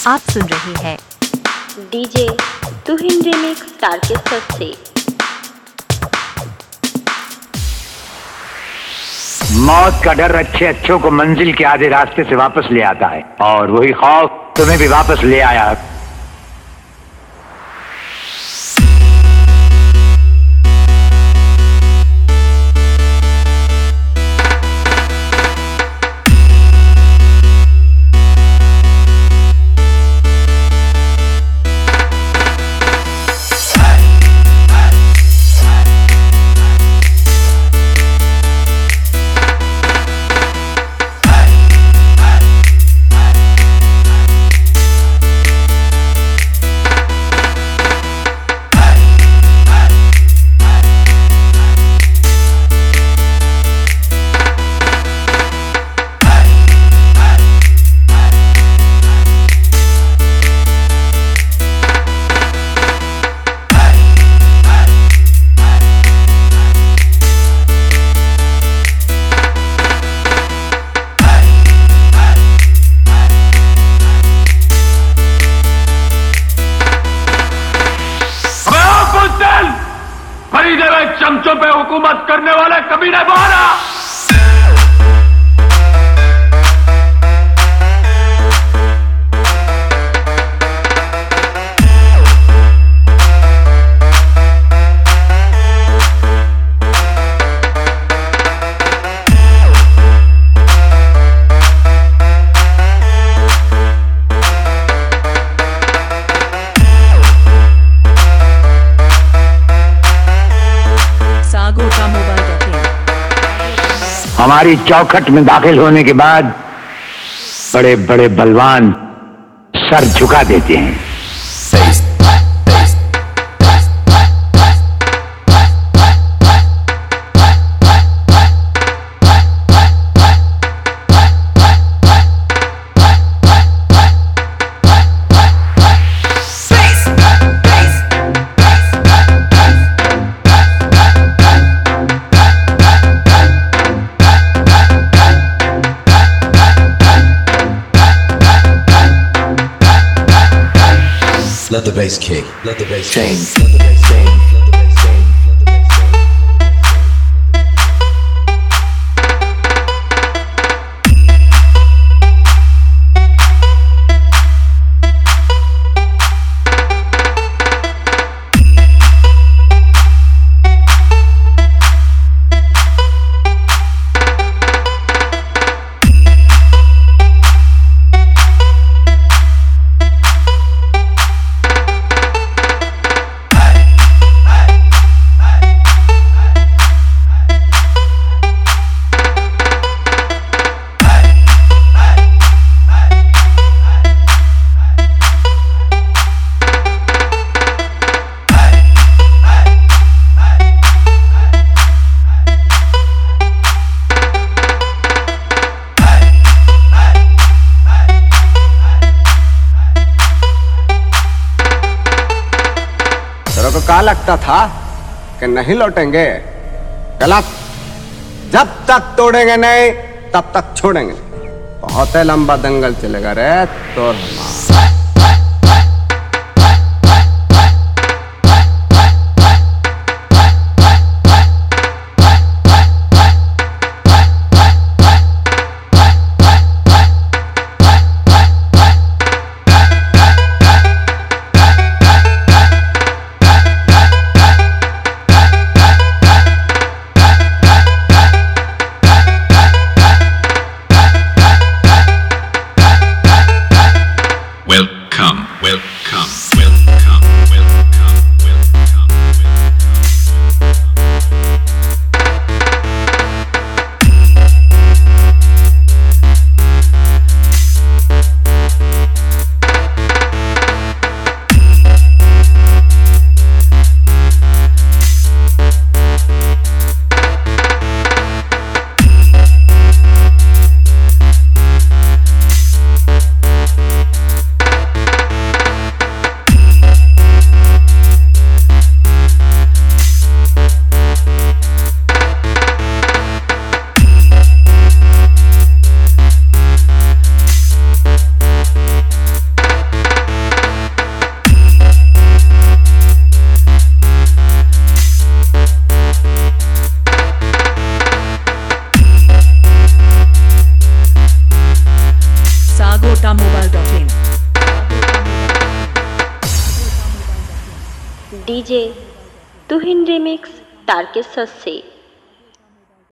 आप सुन रहे हैं डीजे तुहिन रिमिक्स तारकेश्वर से। मौत का डर अच्छे अच्छों को मंजिल के आधे रास्ते से वापस ले आता है, और वही खौफ तुम्हें भी वापस ले आया। चमचों पे हुकूमत करने वाले कमीने बाहर आ। हमारी चौखट में दाखिल होने के बाद बड़े बड़े बलवान सर झुका देते हैं। Let the bass kick. Let the bass change. Let the bass change. को क्या लगता था कि नहीं लौटेंगे? गलत। जब तक तोड़ेंगे नहीं तब तक छोड़ेंगे। बहुत लंबा दंगल चलेगा रे तो। bagotamobile.in डीजे तुहिन रिमिक्स तारकेश्वर से।